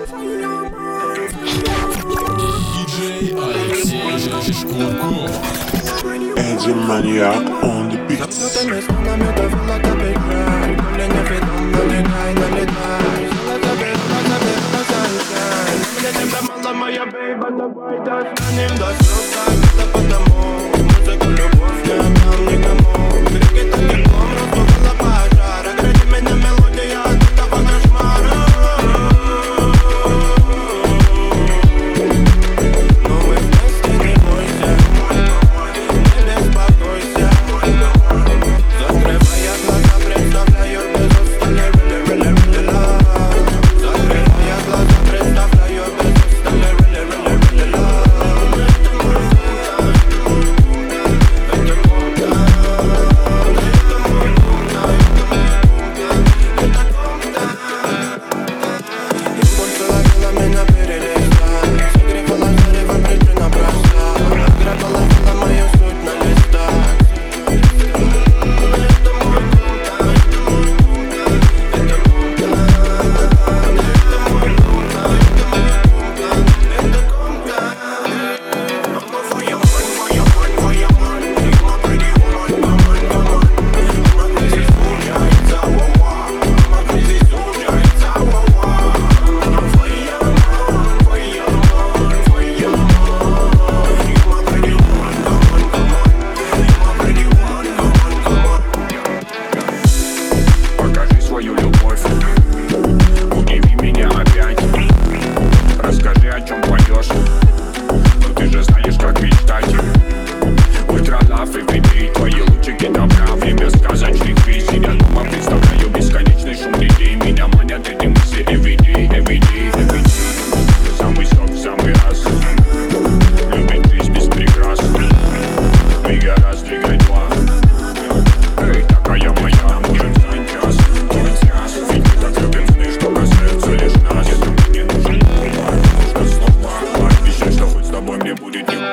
Eddie Maniac on the beat. Моя бейба, давай достанем до слез, это потому музыку любовь не отдам никому. Крики так теплом распугала пожар, огради меня мелодия от этого кошмара. Но мы вместе, не бойся, не беспокойся. Закрывая глаза, представляю без устали really, really, really love. Закрывая глаза, представляю без устали really, really, really love. Импульс ловила меня перелистать, согревала зарево, причина проста. Грабила мою суть на листах. Покажи свою любовь, удиви меня опять. Расскажи, о чем поешь, но ты же знаешь, как мечтать. Ультра лав и види твои лучики добра. Время сказочных визий. Я дома представляю бесконечный шум людей. Меня манят эти мысли everyday, everyday, everyday. Самый сок в самый раз. Любить жизнь без прикрас. Двигай раз, двигай два. Эй, такая моя, может стать час. Ведь мы так любим сны, что касаются лишь нас. Если мне не нужен повод, нужно снова обещать, что хоть с тобой мне будет не